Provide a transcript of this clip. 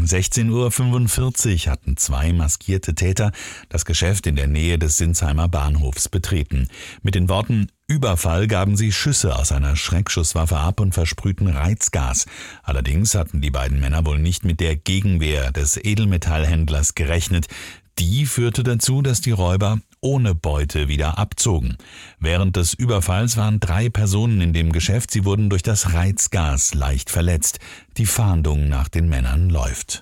16:45 Uhr hatten zwei maskierte Täter das Geschäft in der Nähe des Sinsheimer Bahnhofs betreten. Mit den Worten »Überfall« gaben sie Schüsse aus einer Schreckschusswaffe ab und versprühten Reizgas. Allerdings hatten die beiden Männer wohl nicht mit der Gegenwehr des Edelmetallhändlers gerechnet. Die führte dazu, dass die Räuber ohne Beute wieder abzogen. Während des Überfalls waren 3 Personen in dem Geschäft. Sie wurden durch das Reizgas leicht verletzt. Die Fahndung nach den Männern läuft.